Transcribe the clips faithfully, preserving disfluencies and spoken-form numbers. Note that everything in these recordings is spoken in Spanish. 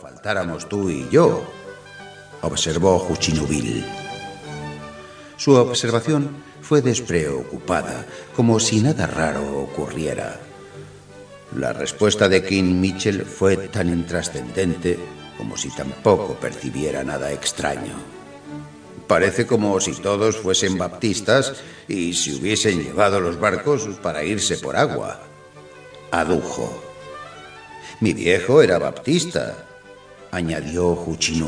faltáramos tú y yo, observó Huchinubil. Su observación fue despreocupada, como si nada raro ocurriera. La respuesta de King Mitchell fue tan intrascendente como si tampoco percibiera nada extraño. Parece como si todos fuesen baptistas y se hubiesen llevado los barcos para irse por agua, adujo. Mi viejo era baptista, añadió Huchinu,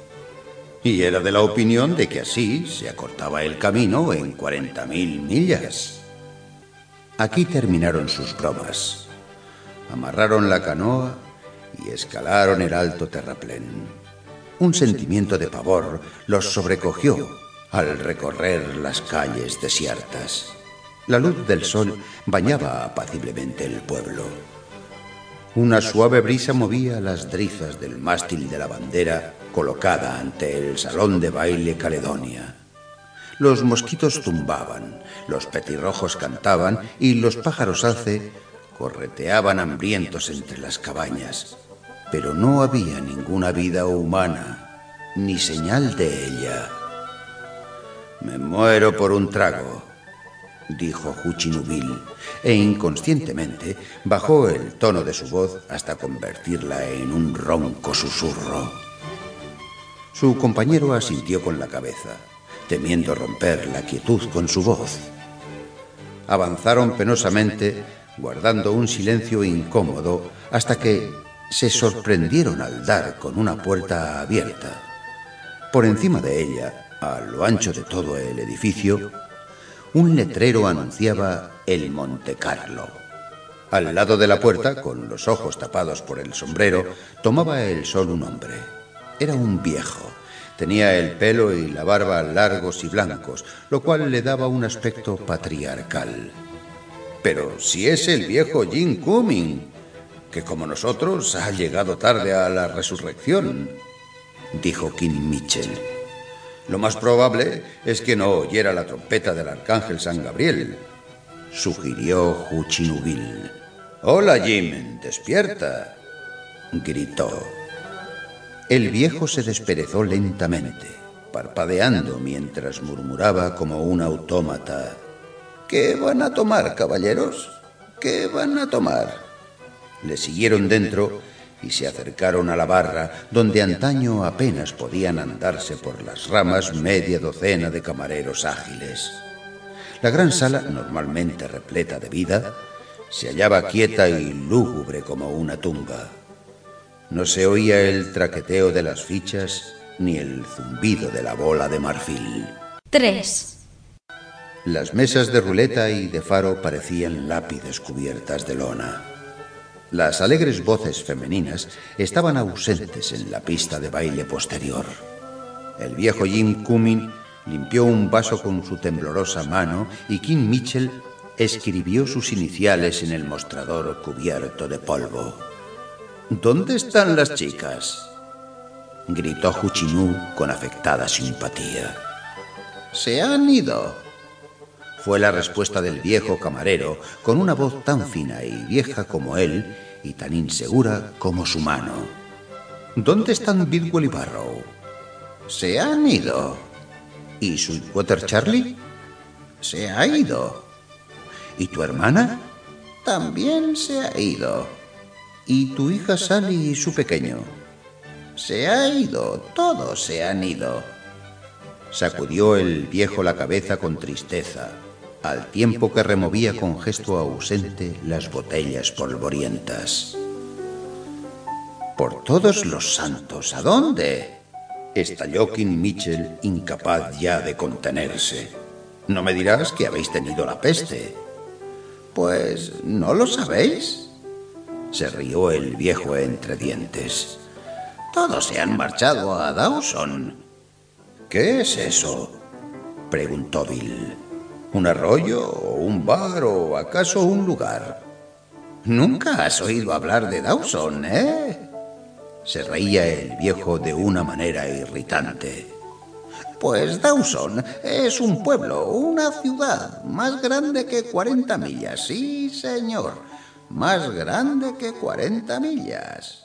y era de la opinión de que así se acortaba el camino en cuarenta mil millas. Aquí terminaron sus bromas. Amarraron la canoa y escalaron el alto terraplén. Un sentimiento de pavor los sobrecogió al recorrer las calles desiertas. La luz del sol bañaba apaciblemente el pueblo. Una suave brisa movía las drizas del mástil de la bandera colocada ante el salón de baile Caledonia. Los mosquitos zumbaban, los petirrojos cantaban y los pájaros alce correteaban hambrientos entre las cabañas. Pero no había ninguna vida humana, ni señal de ella. «Me muero por un trago», dijo Huchinubil, e inconscientemente bajó el tono de su voz hasta convertirla en un ronco susurro. Su compañero asintió con la cabeza, temiendo romper la quietud con su voz. Avanzaron penosamente, guardando un silencio incómodo, hasta que se sorprendieron al dar con una puerta abierta. Por encima de ella, a lo ancho de todo el edificio, un letrero anunciaba el Monte Carlo. Al lado de la puerta, con los ojos tapados por el sombrero, tomaba el sol un hombre. Era un viejo. Tenía el pelo y la barba largos y blancos, lo cual le daba un aspecto patriarcal. «Pero si es el viejo Jim Cumming, que como nosotros ha llegado tarde a la resurrección», dijo King Mitchell. «Lo más probable es que no oyera la trompeta del arcángel San Gabriel», sugirió Huchinubil. «Hola, Jim, despierta», gritó. El viejo se desperezó lentamente, parpadeando mientras murmuraba como un autómata. «¿Qué van a tomar, caballeros? ¿Qué van a tomar?» Le siguieron dentro y se acercaron a la barra, donde antaño apenas podían andarse por las ramas media docena de camareros ágiles. La gran sala, normalmente repleta de vida, se hallaba quieta y lúgubre como una tumba. No se oía el traqueteo de las fichas ni el zumbido de la bola de marfil. tres. Las mesas de ruleta y de faro parecían lápides cubiertas de lona. Las alegres voces femeninas estaban ausentes en la pista de baile posterior. El viejo Jim Cumming limpió un vaso con su temblorosa mano y King Mitchell escribió sus iniciales en el mostrador cubierto de polvo. «¿Dónde están las chicas?», gritó Huchinu con afectada simpatía. «Se han ido», fue la respuesta del viejo camarero, con una voz tan fina y vieja como él y tan insegura como su mano. «¿Dónde están Bidwell y Barrow?» «Se han ido». «¿Y Sweetwater Charlie?» «Se ha ido». «¿Y tu hermana?» «También se ha ido». «¿Y tu hija Sally y su pequeño?» «Se ha ido, todos se han ido». Sacudió el viejo la cabeza con tristeza, al tiempo que removía con gesto ausente las botellas polvorientas. «Por todos los santos, ¿a dónde?», estalló King Mitchell, incapaz ya de contenerse. «No me dirás que habéis tenido la peste». «Pues, ¿no lo sabéis?», se rió el viejo entre dientes. «Todos se han marchado a Dawson». «¿Qué es eso?», preguntó Bill. «¿Un arroyo o un bar o acaso un lugar?» «Nunca has oído hablar de Dawson, ¿eh?», se reía el viejo de una manera irritante. «Pues Dawson es un pueblo, una ciudad, más grande que cuarenta millas, sí, señor, más grande que cuarenta millas».